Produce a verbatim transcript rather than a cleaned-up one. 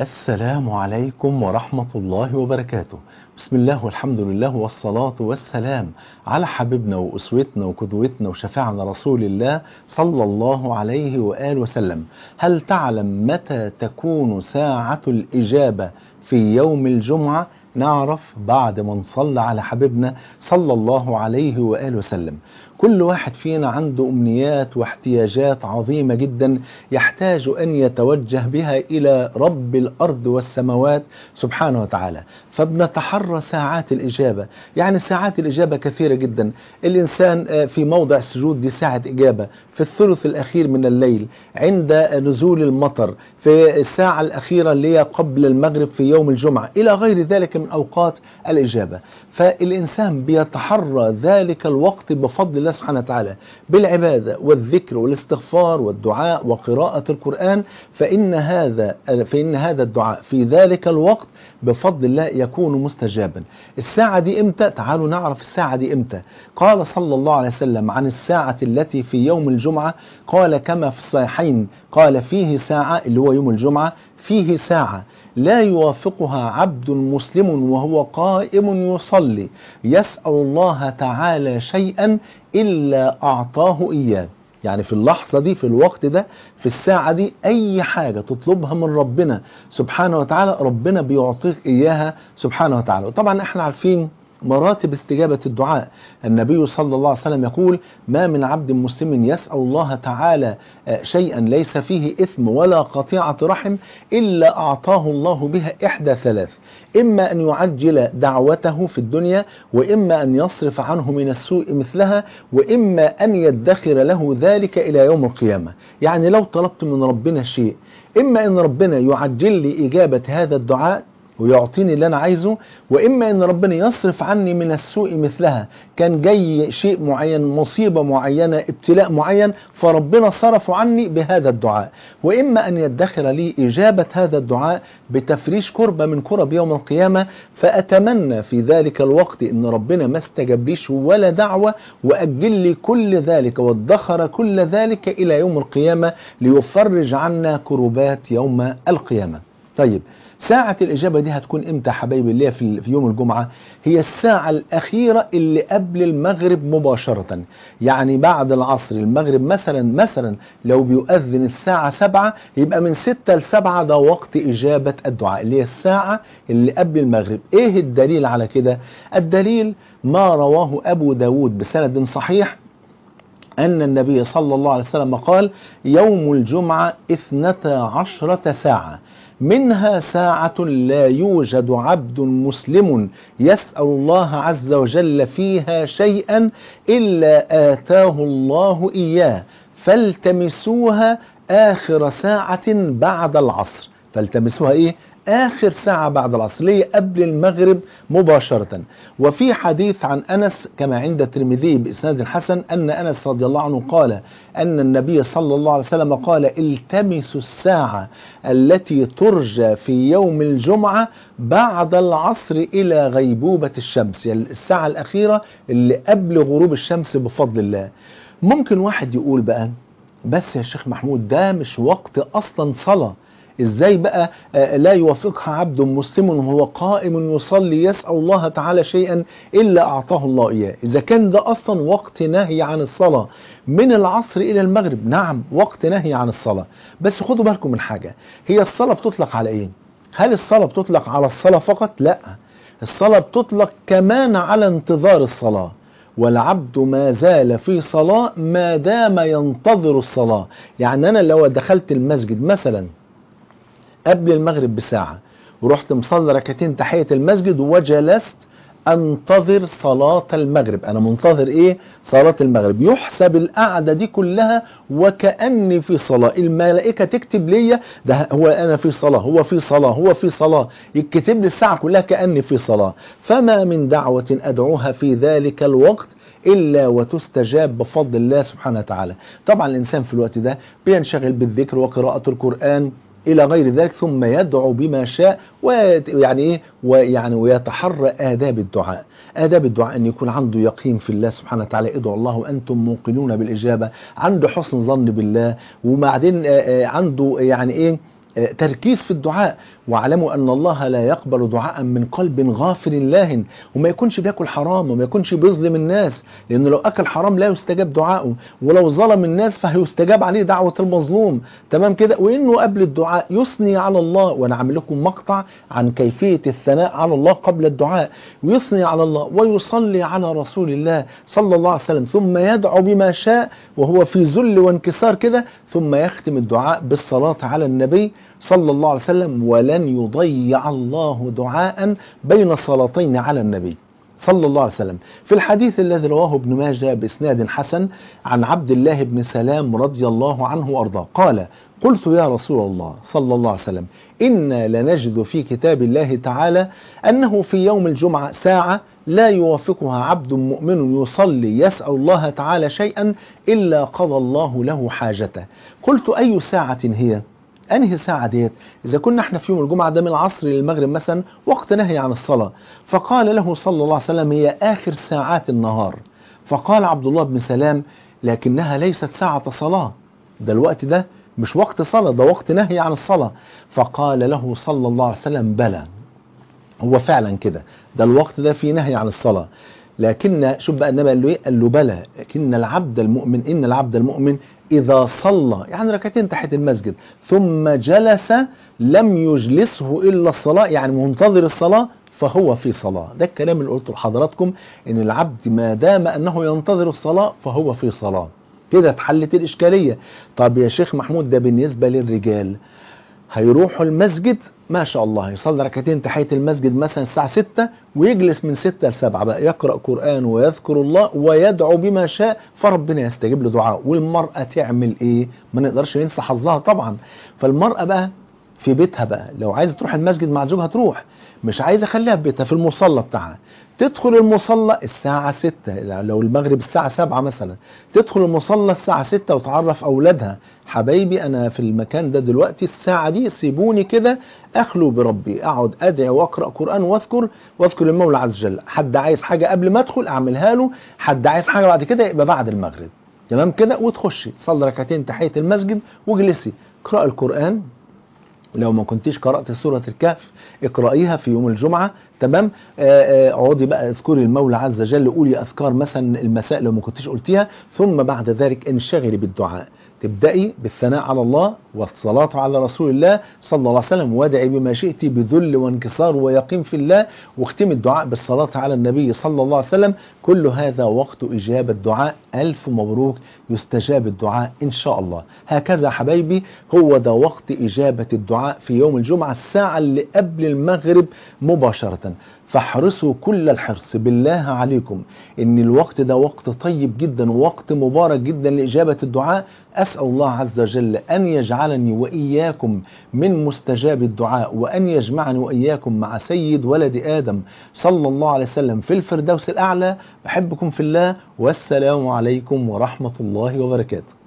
السلام عليكم ورحمة الله وبركاته. بسم الله والحمد لله والصلاة والسلام على حبيبنا وأسوتنا وقدوتنا وشفيعنا رسول الله صلى الله عليه وآله وسلم. هل تعلم متى تكون ساعة الإجابة في يوم الجمعة؟ نعرف بعد ما نصلي على حبيبنا صلى الله عليه وآله وسلم. كل واحد فينا عنده أمنيات واحتياجات عظيمة جدا يحتاج أن يتوجه بها إلى رب الأرض والسماوات سبحانه وتعالى، فبنتحرى ساعات الإجابة. يعني ساعات الإجابة كثيرة جدا. الإنسان في موضع السجود دي ساعة إجابة، في الثلث الأخير من الليل، عند نزول المطر، في الساعة الأخيرة اللي هي قبل المغرب في يوم الجمعة، إلى غير ذلك من أوقات الإجابة. فالإنسان بيتحرى ذلك الوقت بفضل الله سبحانه وتعالى بالعبادة والذكر والاستغفار والدعاء وقراءة القرآن، فإن هذا فإن هذا الدعاء في ذلك الوقت بفضل الله يكون مستجابا. الساعة دي إمتى؟ تعالوا نعرف الساعة دي إمتى. قال صلى الله عليه وسلم عن الساعة التي في يوم الجمعة، قال كما في الصحيحين، قال فيه ساعة، اللي هو يوم الجمعة، فيه ساعة لا يوافقها عبد مسلم وهو قائم يصلي يسأل الله تعالى شيئا إلا أعطاه إياه. يعني في اللحظة دي، في الوقت ده، في الساعة دي، أي حاجة تطلبها من ربنا سبحانه وتعالى ربنا بيعطيك إياها سبحانه وتعالى. وطبعا احنا عارفين مراتب استجابة الدعاء. النبي صلى الله عليه وسلم يقول: ما من عبد مسلم يسأل الله تعالى شيئا ليس فيه إثم ولا قطيعة رحم إلا أعطاه الله بها إحدى ثلاث: إما أن يعجل دعوته في الدنيا، وإما أن يصرف عنه من السوء مثلها، وإما أن يدخر له ذلك إلى يوم القيامة. يعني لو طلبت من ربنا شيء، إما أن ربنا يعجل لي إجابة هذا الدعاء ويعطيني اللي أنا عايزه، وإما أن ربنا يصرف عني من السوء مثلها. كان جاي شيء معين، مصيبة معينة، ابتلاء معين، فربنا صرف عني بهذا الدعاء، وإما أن يدخر لي إجابة هذا الدعاء بتفريش كربة من كرب يوم القيامة. فأتمنى في ذلك الوقت أن ربنا ما استجابليش ولا دعوة، وأجل لي كل ذلك وادخر كل ذلك إلى يوم القيامة ليفرج عنا كربات يوم القيامة. طيب، ساعة الإجابة دي هتكون إمتى حبايبي؟ اللي هي في يوم الجمعة، هي الساعة الأخيرة اللي قبل المغرب مباشرة. يعني بعد العصر، المغرب مثلا مثلا لو بيؤذن الساعة سبعة، يبقى من ستة لسبعة ده وقت إجابة الدعاء، اللي هي الساعة اللي قبل المغرب. إيه الدليل على كده؟ الدليل ما رواه أبو داود بسند صحيح أن النبي صلى الله عليه وسلم قال: يوم الجمعة اثنتا عشرة ساعة، منها ساعة لا يوجد عبد مسلم يسأل الله عز وجل فيها شيئا إلا آتاه الله إياه، فالتمسوها آخر ساعة بعد العصر. فالتمسوها إيه؟ آخر ساعة بعد العصر، ليه؟ قبل المغرب مباشرة. وفي حديث عن أنس كما عند الترمذي بإسناد حسن أن أنس رضي الله عنه قال أن النبي صلى الله عليه وسلم قال: التمسوا الساعة التي ترجى في يوم الجمعة بعد العصر إلى غيبوبة الشمس، يعني الساعة الأخيرة اللي قبل غروب الشمس بفضل الله. ممكن واحد يقول بقى: بس يا شيخ محمود ده مش وقت أصلا صلاة، ازاي بقى لا يوافقها عبد مسلم وهو قائم يصلي يسأل الله تعالى شيئا إلا أعطاه الله إياه؟ إذا كان ده أصلا وقت نهي عن الصلاة من العصر إلى المغرب، نعم وقت نهي عن الصلاة. بس خدوا بالكم من حاجة، هي الصلاة بتطلق على إيه؟ هل الصلاة بتطلق على الصلاة فقط؟ لا، الصلاة بتطلق كمان على انتظار الصلاة. والعبد ما زال في صلاة ما دام ينتظر الصلاة. يعني أنا لو دخلت المسجد مثلا قبل المغرب بساعة ورحت مصلي ركعتين تحية المسجد وجلست انتظر صلاة المغرب، انا منتظر ايه؟ صلاة المغرب، يحسب القعدة دي كلها وكأني في صلاة. الملائكة تكتب لي ده هو انا في صلاة، هو في صلاة، هو في صلاة، يكتب لي الساعة كلها كأني في صلاة. فما من دعوة ادعوها في ذلك الوقت إلا وتستجاب بفضل الله سبحانه وتعالى. طبعا الإنسان في الوقت ده بينشغل بالذكر وقراءة القرآن إلى غير ذلك، ثم يدعو بما شاء، ويعني إيه، ويعني ويتحرى آداب الدعاء. آداب الدعاء أن يكون عنده يقين في الله سبحانه وتعالى، ادعوا الله وأنتم موقنون بالإجابة، عنده حسن ظن بالله، وبعدين عنده يعني إيه تركيز في الدعاء. واعلموا أن الله لا يقبل دعاء من قلب غافل لاهن، وما يكونش بياكل حرام وما يكونش بيظلم الناس، لأنه لو أكل حرام لا يستجاب دعاءه، ولو ظلم الناس فهيستجاب عليه دعوة المظلوم. تمام كده. وإنه قبل الدعاء يثني على الله، وأنا عامل لكم مقطع عن كيفية الثناء على الله قبل الدعاء، ويثني على الله ويصلي على رسول الله صلى الله عليه وسلم، ثم يدعو بما شاء وهو في ذل وانكسار كده، ثم يختم الدعاء بالصلاة على النبي صلى الله عليه وسلم. ولن يضيع الله دعاء بين صلاتين على النبي صلى الله عليه وسلم. في الحديث الذي رواه ابن ماجه بإسناد حسن عن عبد الله بن سلام رضي الله عنه وأرضاه قال: قلت يا رسول الله صلى الله عليه وسلم: إنا لنجد في كتاب الله تعالى أنه في يوم الجمعة ساعة لا يوافقها عبد مؤمن يصلي يسأل الله تعالى شيئا إلا قضى الله له حاجته. قلت: أي ساعة هي؟ أنهي ساعة ديت؟ إذا كنا احنا في يوم الجمعة ده من العصر للمغرب مثلا وقت نهي عن الصلاة. فقال له صلى الله عليه وسلم: هي آخر ساعات النهار. فقال عبد الله بن سلام: لكنها ليست ساعة صلاة، ده الوقت ده مش وقت صلاة، ده وقت نهي عن الصلاة. فقال له صلى الله عليه وسلم: بلى، هو فعلا كده، ده الوقت ده فيه نهي عن الصلاة، لكن شوف بقى النبي قال له ايه؟ قال له: بلى، لكن العبد المؤمن إن العبد المؤمن إذا صلى يعني ركعتين تحت المسجد ثم جلس لم يجلسه إلا الصلاة، يعني منتظر الصلاة، فهو في صلاة. ده الكلام اللي قلته لحضراتكم، إن العبد ما دام أنه ينتظر الصلاة فهو في صلاة. كده اتحلت الإشكالية. طب يا شيخ محمود، ده بالنسبة للرجال هيروحوا المسجد ما شاء الله يصلي ركعتين تحية المسجد مثلا الساعة ستة ويجلس من ستة لسبعة بقى يقرأ قرآن ويذكر الله ويدعو بما شاء فربنا يستجيب له دعاء. والمرأة تعمل ايه؟ ما نقدرش ننسى حظها طبعا. فالمرأة بقى في بيتها بقى لو عايزة تروح المسجد مع زوجها تروح، مش عايزة خليها في بيتها في المصلى بتاعها. تدخل المصلى الساعة ستة، لو المغرب الساعة سبعة مثلا تدخل المصلى الساعة ستة وتعرف أولادها: حبايبي أنا في المكان ده دلوقتي الساعة دي سيبوني كده أخلو بربي، أقعد أدعي وأقرأ قرآن وأذكر وأذكر المولى عز وجل. حد عايز حاجة قبل ما أدخل أعملها له، حد عايز حاجة بعد كده يبقى بعد المغرب. تمام كده. وتخشي تصلي ركعتين تحية المسجد واجلسي اقرأي القرآن. لو ما كنتيش قرأت سورة الكهف اقرأيها في يوم الجمعة. تمام. اقعدي بقى اذكري المولى عز وجل، قولي أذكار مثلا المساء لو ما كنتيش قلتيها، ثم بعد ذلك انشغلي بالدعاء. تبدأي بالثناء على الله والصلاة على رسول الله صلى الله عليه وسلم، وادعي بما شئتي بذل وانكسار ويقين في الله، واختمي الدعاء بالصلاة على النبي صلى الله عليه وسلم. كل هذا وقت إجابة دعاء. ألف مبروك، يستجاب الدعاء إن شاء الله. هكذا حبايبي هو ده وقت إجابة الدعاء في يوم الجمعة، الساعة اللي قبل المغرب مباشرة. فاحرصوا كل الحرص بالله عليكم ان الوقت ده وقت طيب جدا ووقت مبارك جدا لإجابة الدعاء. أسأل الله عز وجل أن يجعلني وإياكم من مستجاب الدعاء، وأن يجمعني وإياكم مع سيد ولد آدم صلى الله عليه وسلم في الفردوس الأعلى. بحبكم في الله، والسلام عليكم ورحمة الله وبركاته.